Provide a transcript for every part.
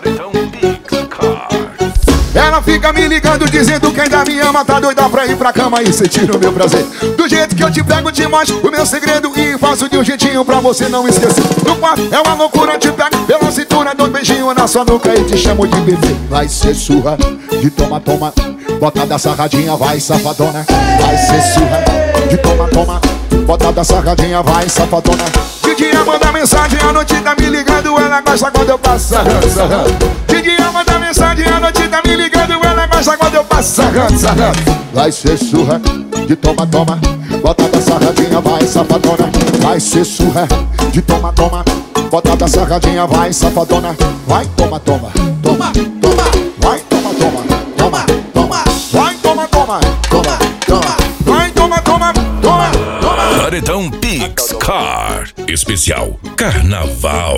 Paredão Pix Card. Ela fica me ligando dizendo que ainda me ama, tá doida pra ir pra cama e sentir o meu prazer. Do jeito que eu te pego, te mostro o meu segredo e faço de um jeitinho pra você não esquecer. No quarto é uma loucura, te pego pela cintura, dou um beijinho na sua nuca e te chamo de bebê. Vai ser surra de toma, toma, botada sarradinha, vai safadona. Vai ser surra de toma, toma, botada sarradinha, vai safadona. De dia manda mensagem, a noite tá me ligando, ela gosta quando eu passo sarrando. De dia manda mensagem, a noite tá me ligando, ela gosta quando eu passo sarrando, sarrando. Vai ser surra de toma, toma, botada sarradinha, vai safadona. Vai ser surra de toma, toma, botada sarradinha, vai safadona. Vai toma, toma, toma, toma, vai toma, toma, toma, toma, vai toma, toma, toma, toma, vai toma, toma, toma, toma. Paredão Pix Card. Especial Carnaval.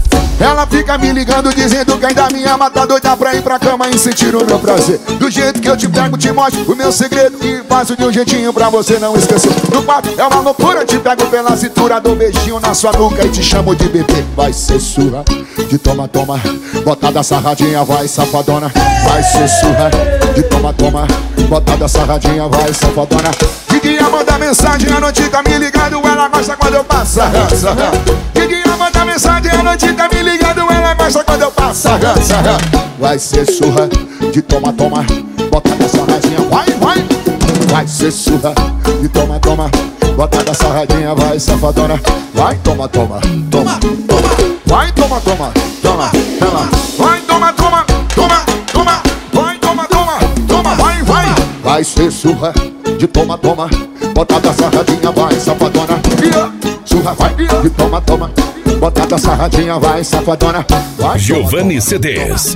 Ela fica me ligando dizendo que ainda me ama, tá doida pra ir pra cama e sentir o meu prazer. Do jeito que eu te pego, te mostro o meu segredo e faço de um jeitinho pra você não esquecer. No quarto é uma loucura, te pego pela cintura, dou um beijinho na sua nuca e te chamo de bebê. Vai ser surra de toma, toma, botada sarradinha, vai safadona. Vai ser surra de toma, toma, botada sarradinha, vai safadona. De dia manda mensagem, a noite tá me ligando, ela gosta quando eu passo sarrando. De dia manda mensagem, a noite tá me ligando, ela gosta quando eu passo sarrando, sarrando. Vai ser surra de toma, toma, botada sarradinha, vai, vai. Vai ser surra de toma, toma, botada sarradinha, vai safadona. Vai toma, toma, toma, toma, vai toma, toma, toma, toma, vai toma, toma, toma, toma, vai toma, toma, toma, vai, vai. Vai ser surra de toma, toma, botada sarradinha, vai safadona. Surra, vai, de toma, toma, botada sarradinha, vai safadona. Vai, Giovanni CDs,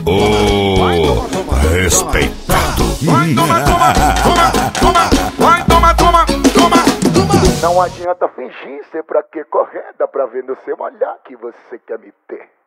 o respeitado. vai, toma, toma, toma, toma, vai, toma, toma, toma, toma. Não adianta fingir, ser pra que correr, dá pra ver no seu olhar que você quer me ter.